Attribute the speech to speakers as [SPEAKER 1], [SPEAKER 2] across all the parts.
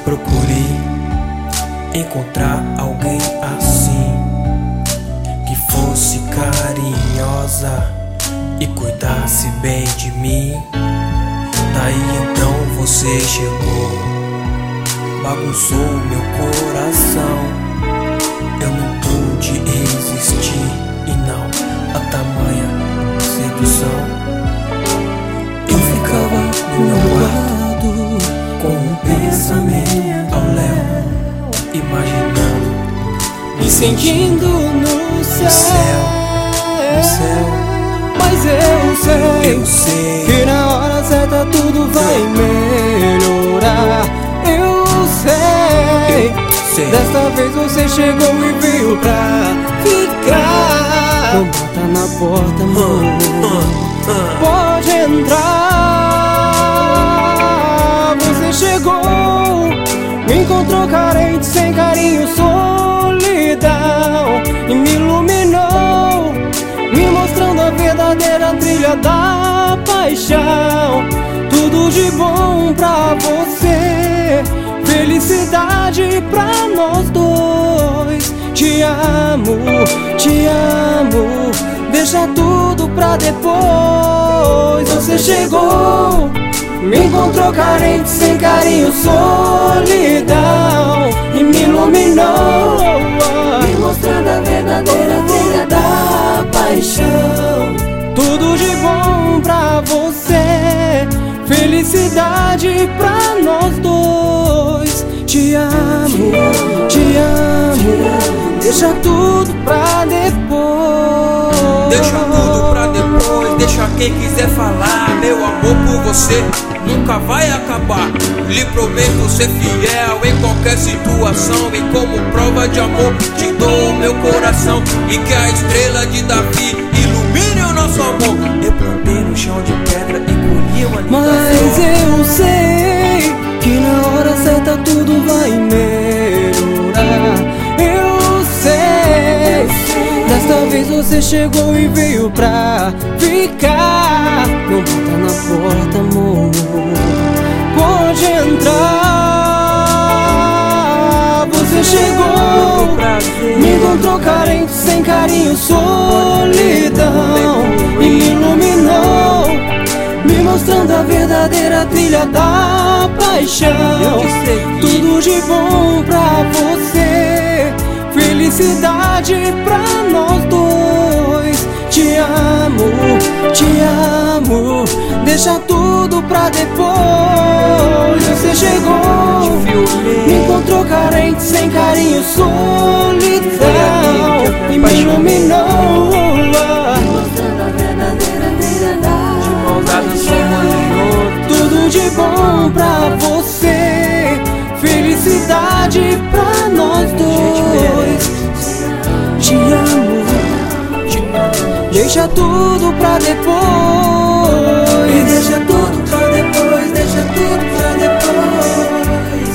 [SPEAKER 1] Procurei encontrar alguém assim, que fosse carinhosa e cuidasse bem de mim. Daí então você chegou, bagunçou meu coração. Eu não pude resistir e não a tamanha sedução. Eu ficava no meu quarto com um pensamento ao léu, imaginando,
[SPEAKER 2] me sentindo no céu. Mas eu sei que na hora certa tudo vai melhorar. Eu sei. Desta vez você chegou e veio pra ficar. Não bota na porta, amor. Pode entrar. Você chegou, me encontrou carente, sem carinho, solidão, e me iluminou, me mostrando a verdadeira trilha da paixão. Tudo de bom pra você, felicidade pra nós dois. Te amo, deixa tudo pra depois. Você chegou, me encontrou carente, sem carinho, solidão, e me iluminou, me mostrando a verdadeira trilha da paixão. Tudo de bom pra você, felicidade pra nós dois. Te amo, deixa tudo pra depois.
[SPEAKER 1] Deixa tudo pra depois, deixa quem quiser falar. Meu amor por você nunca vai acabar. Lhe prometo ser fiel em qualquer situação, e como prova de amor te dou o meu coração. E que a estrela de Davi ilumine o nosso amor. Eu plantei no chão de pedra e colhi uma linda flor.
[SPEAKER 2] Mas eu sei que na hora certa tudo vai melhorar. Eu sei. Desta vez você chegou e veio pra ficar. Não bata na porta, amor. Pode entrar. Você chegou, me encontrou carente, sem carinho, solidão, e me iluminou, me mostrando a verdadeira trilha da paixão. Tudo de bom pra você, felicidade pra nós dois. Te amo, deixa tudo pra depois. Você chegou, me encontrou carente, sem carinho, solidão, e me iluminou, mostrando a verdadeira trilha da paixão. Tudo de bom pra você, felicidade pra nós dois. Te amo, deixa tudo pra depois. Deixa tudo pra depois, deixa tudo pra depois.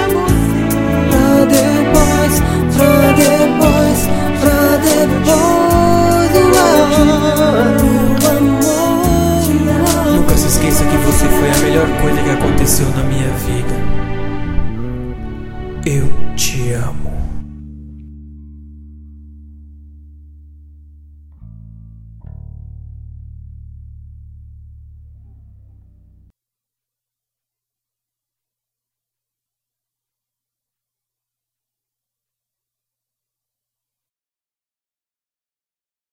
[SPEAKER 2] Pra depois, meu amor.
[SPEAKER 1] Nunca se esqueça que você foi a melhor coisa que aconteceu na minha vida. Eu te amo.